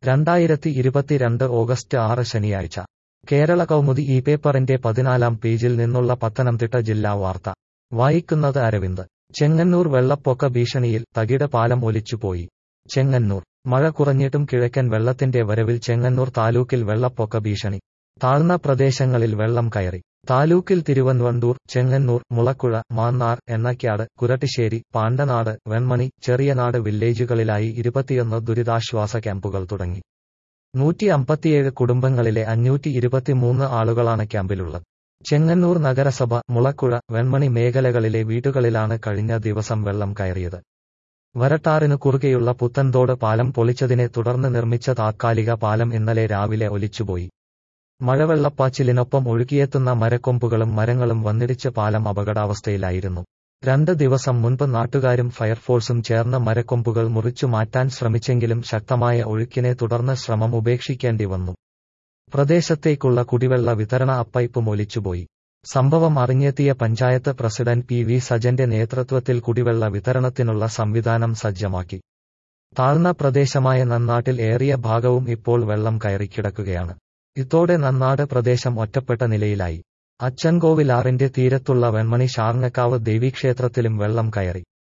2022 August 6 ശനിയാഴ്ച കേരള കൗമുദി ഈ പേപ്പറിന്റെ 14-ാം പേജിൽ നിന്നുള്ള പത്തനംതിട്ട ജില്ലാ വാർത്ത വായിക്കുന്നത് അരവിന്ദ്. ചെങ്ങന്നൂർ വെള്ളപ്പൊക്ക ഭീഷണിയിൽ, തകിട് പാലം ഒലിച്ചുപോയി. ചെങ്ങന്നൂർ മഴ കുറഞ്ഞിട്ടും കിഴക്കൻ വെള്ളത്തിന്റെ വരവിൽ ചെങ്ങന്നൂർ താലൂക്കിൽ വെള്ളപ്പൊക്ക ഭീഷണി. താഴ്ന്ന പ്രദേശങ്ങളിൽ വെള്ളം കയറി. താലൂക്കിൽ തിരുവൻവണ്ടൂർ, ചെങ്ങന്നൂർ, മുളക്കുഴ, മാന്നാർ, എണ്ണക്കാട്, കുരട്ടിശ്ശേരി, പാണ്ടനാട്, വെൺമണി, ചെറിയനാട് വില്ലേജുകളിലായി 21 ദുരിതാശ്വാസ ക്യാമ്പുകൾ തുടങ്ങി. 157 കുടുംബങ്ങളിലെ 523 ആളുകളാണ് ക്യാമ്പിലുള്ളത്. ചെങ്ങന്നൂർ നഗരസഭ, മുളക്കുഴ, വെൺമണി മേഖലകളിലെ വീടുകളിലാണ് കഴിഞ്ഞ ദിവസം വെള്ളം കയറിയത്. വരട്ടാറിനു കുറുകെയുള്ള പുത്തൻതോട് പാലം പൊളിച്ചതിനെ തുടർന്ന് നിർമ്മിച്ച താത്കാലിക പാലം ഇന്നലെ രാവിലെ ഒലിച്ചുപോയി. മഴവെള്ളപ്പാച്ചിലിനൊപ്പം ഒഴുകിയെത്തുന്ന മരക്കൊമ്പുകളും മരങ്ങളും വന്നിടിച്ച് പാലം അപകടാവസ്ഥയിലായിരുന്നു. 2 ദിവസം മുൻപ് നാട്ടുകാരും ഫയർഫോഴ്സും ചേർന്ന് മരക്കൊമ്പുകൾ മുറിച്ചു മാറ്റാൻ ശ്രമിച്ചെങ്കിലും ശക്തമായ ഒഴുക്കിനെ തുടർന്ന് ശ്രമം ഉപേക്ഷിക്കേണ്ടി വന്നു. പ്രദേശത്തേക്കുള്ള കുടിവെള്ള വിതരണ പൈപ്പും ഒലിച്ചുപോയി. സംഭവം അറിഞ്ഞെത്തിയ പഞ്ചായത്ത് പ്രസിഡന്റ് PV സജന്റെ നേതൃത്വത്തിൽ കുടിവെള്ള വിതരണത്തിനുള്ള സംവിധാനം സജ്ജമാക്കി. താഴ്ന്ന പ്രദേശമായ നന്നാട്ടിൽ ഏറിയ ഭാഗവും ഇപ്പോൾ വെള്ളം കയറിക്കിടക്കുകയാണ്. ഇതോടെ നന്നാട് പ്രദേശം ഒറ്റപ്പെട്ട നിലയിലായി. അച്ചൻകോവിലാറിന്റെ തീരത്തുള്ള വെൺമണി ഷാർങ്ങക്കാവ് ദേവീക്ഷേത്രത്തിലും വെള്ളം കയറി.